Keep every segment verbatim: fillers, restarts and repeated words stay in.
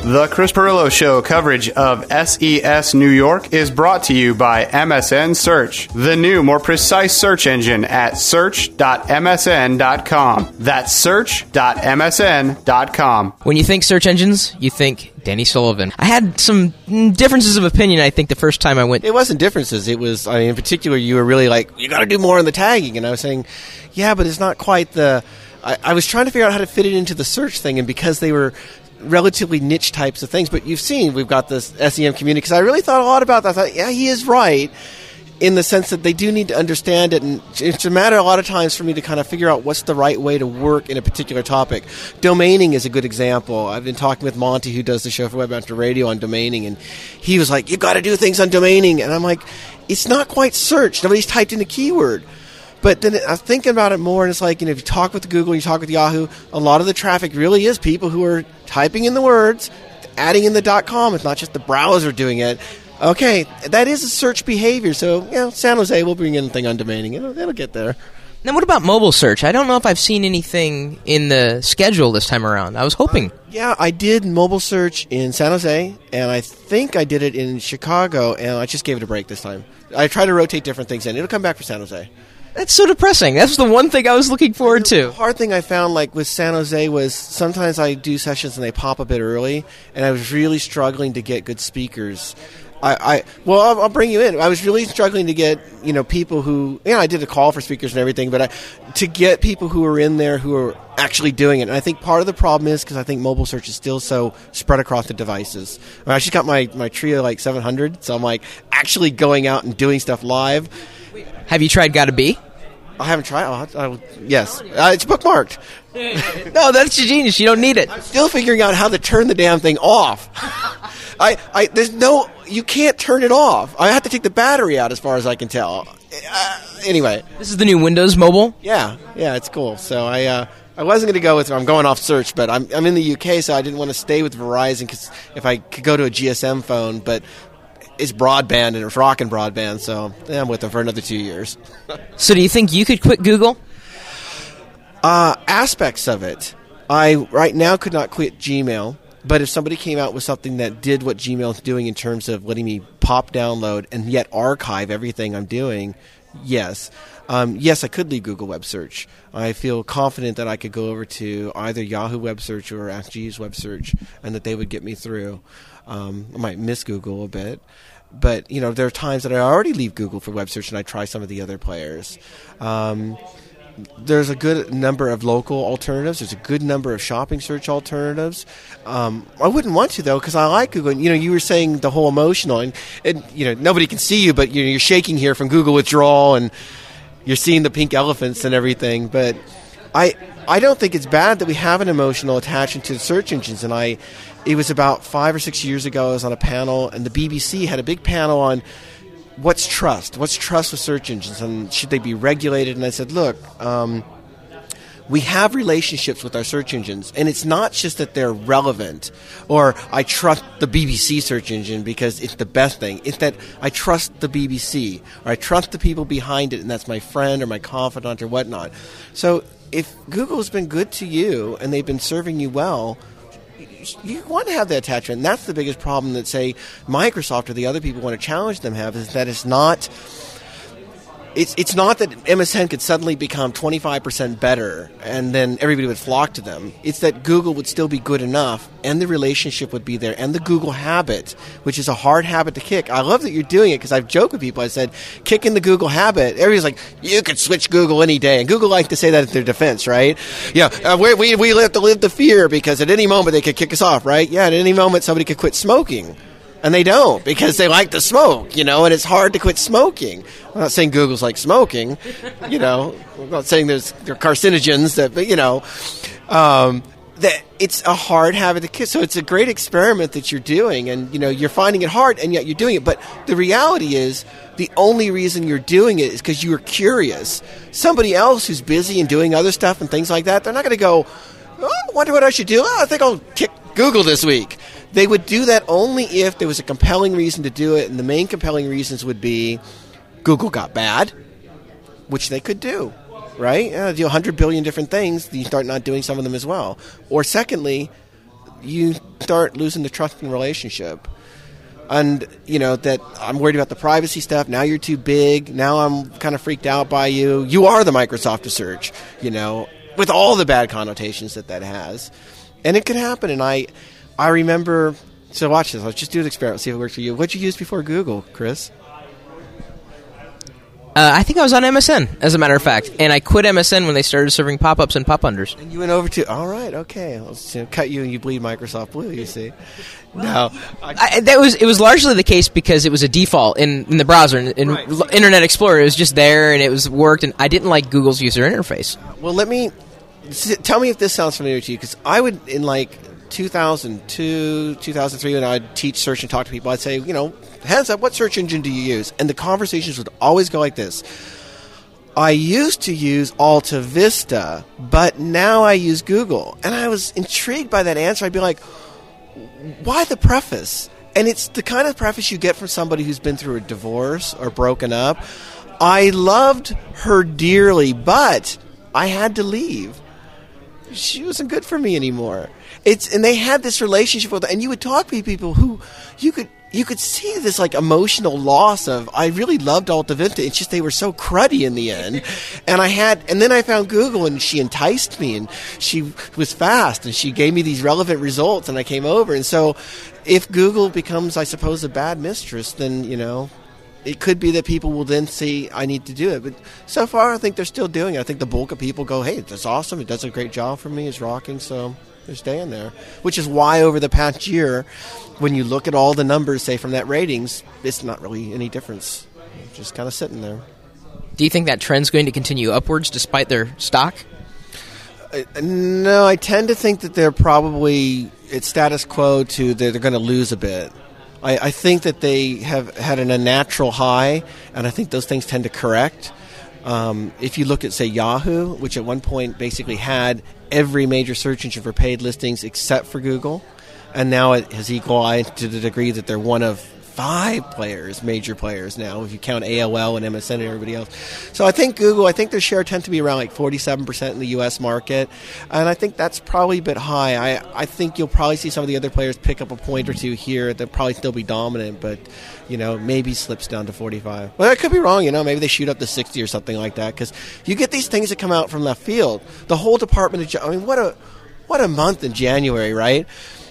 The Chris Pirillo Show coverage of S E S New York is brought to you by M S N Search, the new, more precise search engine at search dot M S N dot com. That's search dot M S N dot com. When you think search engines, you think Danny Sullivan. I had some differences of opinion, I think, the first time I went. It wasn't differences. It was, I mean, in particular, you were really like, you got to do more on the tagging. And I was saying, yeah, but it's not quite the... I, I was trying to figure out how to fit it into the search thing, and because they were relatively niche types of things, but you've seen we've got this S E M community, because I really thought a lot about that. I thought, yeah, he is right, in the sense that they do need to understand it, and it's a matter a lot of times for me to kind of figure out what's the right way to work in a particular topic. Domaining is a good example. I've been talking with Monty, who does the show for Webmaster Radio, on domaining, and he was like, you got to do things on domaining, and I'm like, it's not quite search. Nobody's typed in a keyword. But then I was thinking about it more, and it's like, you know, if you talk with Google, you talk with Yahoo, a lot of the traffic really is people who are typing in the words, adding in the .com. It's not just the browser doing it. Okay, that is a search behavior. So, you know, San Jose will bring anything on domaining. It'll, it'll get there. Now, what about mobile search? I don't know if I've seen anything in the schedule this time around. I was hoping. Uh, yeah, I did mobile search in San Jose, and I think I did it in Chicago, and I just gave it a break this time. I try to rotate different things in. It'll come back for San Jose. That's so depressing. That's the one thing I was looking forward to. The hard thing I found, like with San Jose, was sometimes I do sessions and they pop a bit early, and I was really struggling to get good speakers. I, I well, I'll, I'll bring you in. I was really struggling to get, you know, people who, you know, I did a call for speakers and everything, but I, to get people who are in there who are actually doing it. And I think part of the problem is because I think mobile search is still so spread across the devices. I actually got my, my Trio like seven hundred, so I'm like actually going out and doing stuff live. Have you tried Gotta Be? I haven't tried. Oh, I, I, yes, uh, it's bookmarked. No, that's your genius. You don't need it. I'm still figuring out how to turn the damn thing off. I, I, there's no, you can't turn it off. I have to take the battery out, as far as I can tell. Uh, anyway, this is the new Windows Mobile. Yeah, yeah, it's cool. So I, uh, I wasn't going to go with. I'm going off search, but I'm, I'm in the U K, so I didn't want to stay with Verizon because if I could go to a G S M phone, but it's broadband and it's rocking broadband, so yeah, I'm with them for another two years. So do you think you could quit Google? Uh, aspects of it. I right now could not quit Gmail, but if somebody came out with something that did what Gmail's doing in terms of letting me pop download and yet archive everything I'm doing, yes. Um, yes, I could leave Google Web Search. I feel confident that I could go over to either Yahoo Web Search or Ask Jeeves Web Search and that they would get me through. Um, I might miss Google a bit. But, you know, there are times that I already leave Google for Web Search and I try some of the other players. Um, there's a good number of local alternatives. There's a good number of shopping search alternatives. Um, I wouldn't want to, though, because I like Google. You know, you were saying the whole emotional. And, and you know, nobody can see you, but you know, you're shaking here from Google withdrawal and you're seeing the pink elephants and everything. But I I don't think it's bad that we have an emotional attachment to search engines. And I... It was about five or six years ago. I was on a panel, and the B B C had a big panel on what's trust. What's trust with search engines, and should they be regulated? And I said, look, um, we have relationships with our search engines, and it's not just that they're relevant or I trust the B B C search engine because it's the best thing. It's that I trust the B B C or I trust the people behind it, and that's my friend or my confidant or whatnot. So if Google has been good to you and they've been serving you well, you want to have that attachment. And that's the biggest problem that, say, Microsoft or the other people want to challenge them have, is that it's not it's it's not that M S N could suddenly become twenty-five percent better and then everybody would flock to them. It's that Google would still be good enough and the relationship would be there and the Google habit, which is a hard habit to kick. I love that you're doing it because I've joked with people. I said, kicking the Google habit. Everybody's like, you could switch Google any day. And Google likes to say that in their defense, right? Yeah, uh, we, we, we have to live the fear because at any moment they could kick us off, right? Yeah, at any moment somebody could quit smoking. And they don't because they like to smoke, you know, and it's hard to quit smoking. I'm not saying Google's like smoking, you know. I'm not saying there's there are carcinogens that, but, you know, um, that it's a hard habit to kick. So it's a great experiment that you're doing, and, you know, you're finding it hard, and yet you're doing it. But the reality is the only reason you're doing it is because you were curious. Somebody else who's busy and doing other stuff and things like that, they're not going to go, oh, I wonder what I should do. Oh, I think I'll kick Google this week. They would do that only if there was a compelling reason to do it, and the main compelling reasons would be Google got bad, which they could do, right? Uh, do one hundred billion different things, you start not doing some of them as well. Or secondly, you start losing the trusting relationship. And, you know, that I'm worried about the privacy stuff. Now you're too big. Now I'm kind of freaked out by you. You are the Microsoft of search, you know, with all the bad connotations that that has. And it could happen. And I I remember, so watch this. Let's just do an experiment, see if it works for you. What'd you use before Google, Chris? Uh, I think I was on M S N, as a matter of fact, and I quit M S N when they started serving pop-ups and pop-unders. And you went over to, all right, okay, let's you know, cut you and you bleed Microsoft Blue, you see. No. I, that was It was largely the case because it was a default in, in the browser. In, in right. Internet Explorer, it was just there, and it was worked, and I didn't like Google's user interface. Well, let me, tell me if this sounds familiar to you, because I would, in like two thousand two, two thousand three, when I'd teach search and talk to people, I'd say, you know, hands up, what search engine do you use? And the conversations would always go like this. I used to use Alta Vista, but now I use Google. And I was intrigued by that answer. I'd be like, why the preface? And it's the kind of preface you get from somebody who's been through a divorce or broken up. I loved her dearly, but I had to leave. She wasn't good for me anymore. It's and they had this relationship with, and you would talk to people who you could you could see this like emotional loss of. I really loved Alta Vista. It's just they were so cruddy in the end, and I had and then I found Google, and she enticed me, and she was fast, and she gave me these relevant results, and I came over. And so, if Google becomes, I suppose, a bad mistress, then you know. It could be that people will then see I need to do it. But so far, I think they're still doing it. I think the bulk of people go, hey, that's awesome. It does a great job for me. It's rocking. So they're staying there. Which is why over the past year, when you look at all the numbers, say, from that ratings, it's not really any difference. It's just kind of sitting there. Do you think that trend's going to continue upwards despite their stock? Uh, no, I tend to think that they're probably, it's status quo to they're, they're going to lose a bit. I, I think that they have had an unnatural high, and I think those things tend to correct. Um, if you look at, say, Yahoo, which at one point basically had every major search engine for paid listings except for Google, and now it has equalized to the degree that they're one of five players, major players now, if you count A O L and M S N and everybody else. So I think Google, I think their share tends to be around like forty-seven percent in the U S market, and I think that's probably a bit high. I, I think you'll probably see some of the other players pick up a point or two here. They'll probably still be dominant, but, you know, maybe slips down to forty-five. Well, I could be wrong, you know, maybe they shoot up to sixty or something like that, because you get these things that come out from left field. The whole Department of, I mean, what a, what a month in January, right?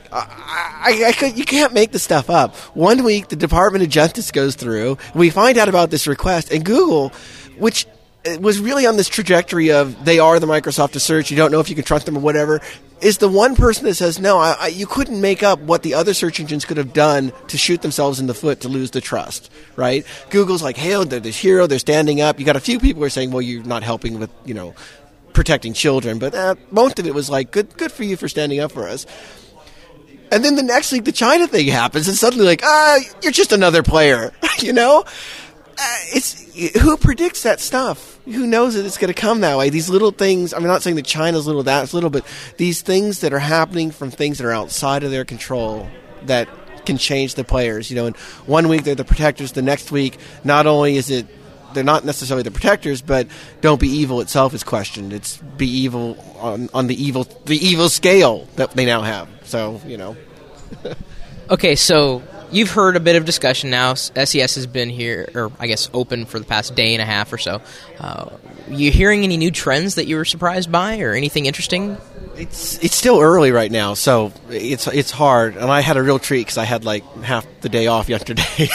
I, I could, you can't make this stuff up. One week, the Department of Justice goes through. We find out about this request, and Google, which was really on this trajectory of they are the Microsoft of search, you don't know if you can trust them or whatever, is the one person that says, no, I, I, you couldn't make up what the other search engines could have done to shoot themselves in the foot to lose the trust, right? Google's like, hey, they're this hero, they're standing up. You got a few people who are saying, well, you're not helping with, you know, protecting children, but uh, most of it was like, good, good for you for standing up for us. And then the next week, the China thing happens, and suddenly, like, ah, you're just another player, you know? Uh, it's who predicts that stuff? Who knows that it's going to come that way? These little things. I'm not saying that China's little, that's little, but these things that are happening from things that are outside of their control that can change the players. You know, and one week they're the protectors, the next week, not only is it they're not necessarily the protectors, but don't be evil itself is questioned. It's be evil on, on the evil the evil scale that they now have. So, you know. Okay, so you've heard a bit of discussion now. S E S has been here, or I guess open for the past day and a half or so. Uh, you hearing any new trends that you were surprised by, or anything interesting? It's it's still early right now, so it's it's hard. And I had a real treat because I had like half the day off yesterday.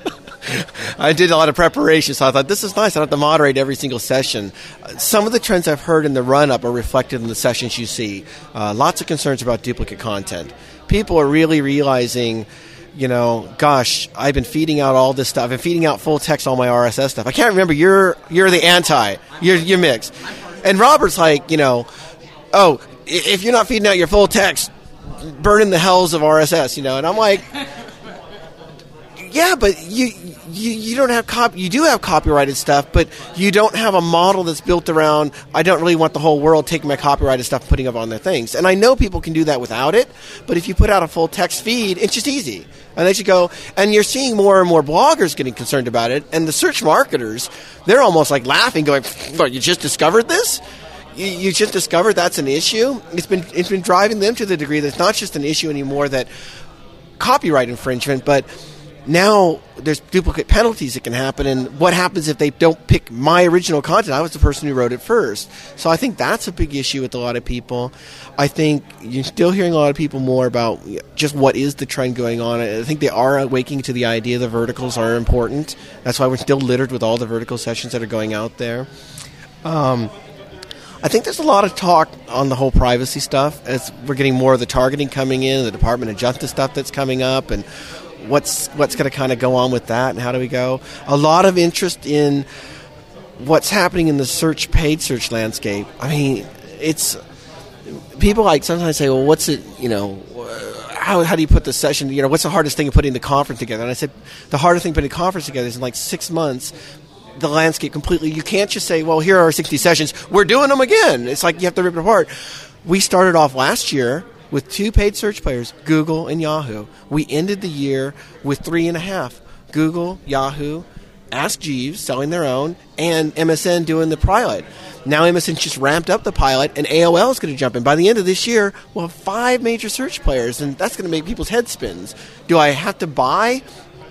I did a lot of preparation, so I thought, this is nice. I don't have to moderate every single session. Some of the trends I've heard in the run-up are reflected in the sessions you see. Uh, lots of concerns about duplicate content. People are really realizing, you know, gosh, I've been feeding out all this stuff. I've been feeding out full text on my R S S stuff. I can't remember. You're you're the anti. You're, you're mixed. And Robert's like, you know, oh, if you're not feeding out your full text, burn in the hells of R S S, you know. And I'm like... Yeah, but you, you you don't have cop. You do have copyrighted stuff, but you don't have a model that's built around. I don't really want the whole world taking my copyrighted stuff and putting up on their things. And I know people can do that without it, but if you put out a full text feed, it's just easy. And they should go. And you're seeing more and more bloggers getting concerned about it. And the search marketers, they're almost like laughing, going, "What, you just discovered this?" you, you just discovered that's an issue. It's been it's been driving them to the degree that it's not just an issue anymore that copyright infringement, but now there's duplicate penalties that can happen, and what happens if they don't pick my original content? I was the person who wrote it first. So I think that's a big issue with a lot of people. I think you're still hearing a lot of people more about just what is the trend going on. I think they are awakening to the idea the verticals are important. That's why we're still littered with all the vertical sessions that are going out there. Um, I think there's a lot of talk on the whole privacy stuff as we're getting more of the targeting coming in, the Department of Justice stuff that's coming up, and what's what's going to kind of go on with that, and how do we go? A lot of interest in what's happening in the search, paid search landscape. I mean, it's people like sometimes say, well, what's it, you know, how how do you put the session, you know, what's the hardest thing in putting the conference together? And I said, the hardest thing putting a conference together is in like six months, the landscape completely. You can't just say, well, here are our sixty sessions. We're doing them again. It's like you have to rip it apart. We started off last year with two paid search players, Google and Yahoo. We ended the year with three and a half. Google, Yahoo, Ask Jeeves selling their own, and M S N doing the pilot. Now M S N just ramped up the pilot, and A O L is going to jump in. By the end of this year, we'll have five major search players, and that's going to make people's head spins. Do I have to buy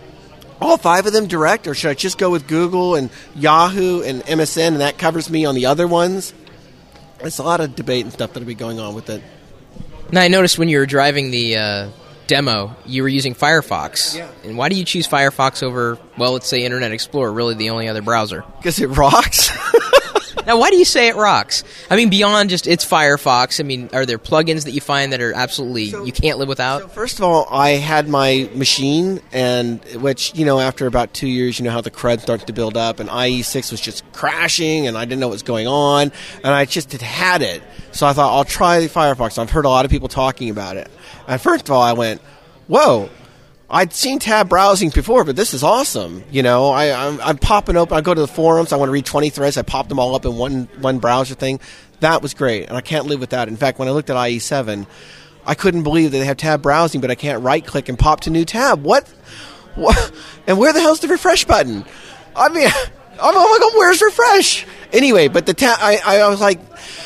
all five of them direct, or should I just go with Google and Yahoo and M S N, and that covers me on the other ones? There's a lot of debate and stuff that will be going on with it. Now, I noticed when you were driving the uh, demo, you were using Firefox. Yeah. And why do you choose Firefox over, well, let's say Internet Explorer, really the only other browser? Because it rocks. Now, why do you say it rocks? I mean, beyond just it's Firefox, I mean, are there plugins that you find that are absolutely, So- you can't live without? So first of all, I had my machine, and which, you know, after about two years, you know how the crud starts to build up, and I E six was just crashing, and I didn't know what was going on, and I just had had it. So I thought, I'll try Firefox. I've heard a lot of people talking about it. And first of all, I went, whoa. I'd seen tab browsing before, but this is awesome. You know, I, I'm, I'm popping open. I go to the forums. I want to read twenty threads. I pop them all up in one one browser thing. That was great, and I can't live with that. In fact, when I looked at I E seven, I couldn't believe that they have tab browsing, but I can't right-click and pop to new tab. What? What? And where the hell's the refresh button? I mean, I'm, oh my God, where's refresh? Anyway, but the tab, I, I was like,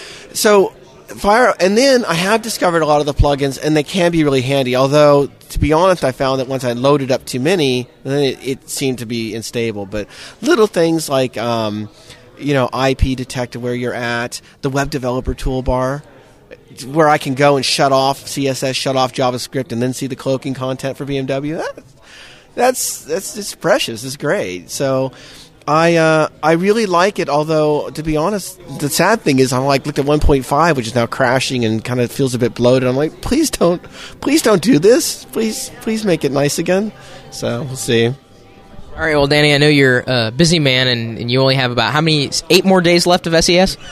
so... Fire, and then I have discovered a lot of the plugins, and they can be really handy. Although, to be honest, I found that once I loaded up too many, then it, it seemed to be unstable. But little things like, um, you know, I P detector where you're at, the web developer toolbar, where I can go and shut off C S S, shut off JavaScript, and then see the cloaking content for B M W. That, that's that's it's precious. It's great. So. I uh, I really like it, although, to be honest, the sad thing is I'm like, looked at one point five, which is now crashing and kind of feels a bit bloated. I'm like, please don't, please don't do this. Please, please make it nice again. So we'll see. All right, well, Danny, I know you're a busy man, and, and you only have about how many, eight more days left of S E S?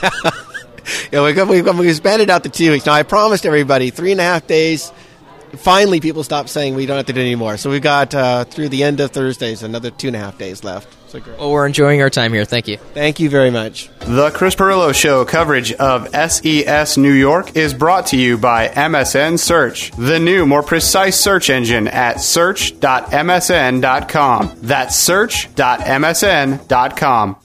Yeah, we've, got, we've, got, we've expanded out to two weeks. Now, I promised everybody three and a half days. Finally, people stopped saying we don't have to do it anymore. So we've got uh, through the end of Thursdays, another two and a half days left. So great. Well, we're enjoying our time here. Thank you. Thank you very much. The Chris Pirillo Show coverage of S E S New York is brought to you by M S N Search, the new, more precise search engine at search dot M S N dot com. That's search dot M S N dot com.